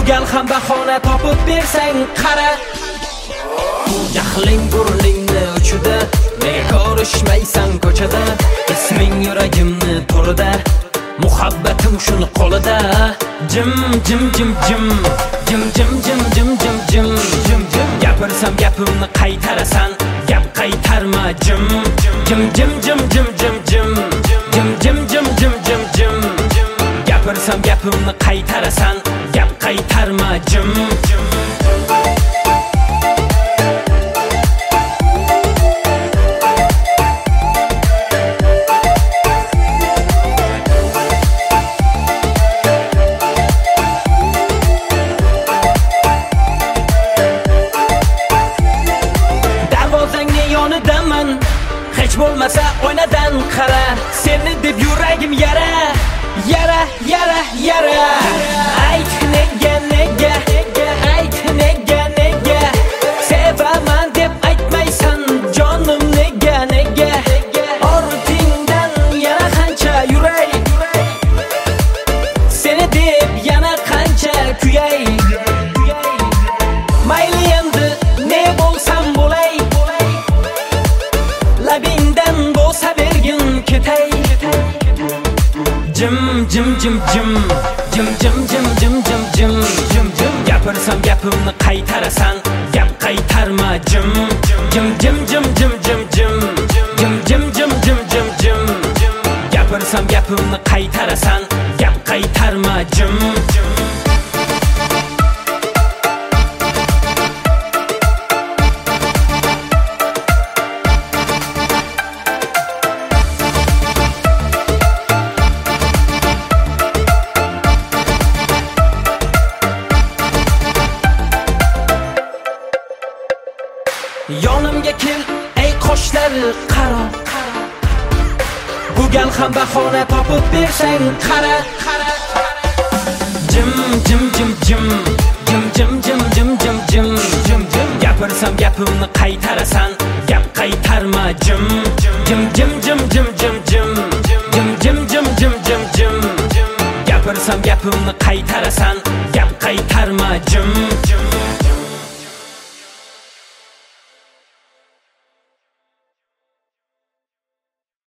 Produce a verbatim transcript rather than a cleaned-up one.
gal ham bahona topib bersang qara. Jahling burningni uchida, nega ko'rishmaysan ko'chada? Isming yuragimni to'lida, muhabbatim shuni qo'lida. Jim jim jim jim jim jim jim jim jim jim jim jim gapirsam gapimni qaytarasan, gap qaytarma. Jim jim jim jim jim jim jim jim jim jim jim jim jim gapirsam gapimni qaytarasan, gap qaytarma. Jim hech bo'lmasa oynadan qara, seni deb yuragim yara, yara, yara, yara. Ayt nega, nega, ayt nega, nega sevaman deb aytmaysan jonim, nega, nega ortingdan yana qancha yuray, seni deb yana qancha kuyay. Mayli endi ne bo'lsam bo'lay, labingdan bo'lsa bergin ketay. Jim jim jim jim jim jim jim jim jim jim jim jim gapirsam gapimni qaytarasan, gap qaytarma. Jim jim jim jim jim jim jim jim jim jim jim jim jim gapirsam gapimni qaytarasan, gap qaytarma. Jim yonimga kel ey qoshlari qaro, bu gal ham bahona topib bersang qara. Jim jim jim jim jim jim jim jim jim jim jim jim gapirsam gapimni qaytarasan, gap qaytarma. Jim jim jim jim jim jim jim jim jim jim jim jim jim gapirsam gapimni qaytarasan, gap qaytarma. Jim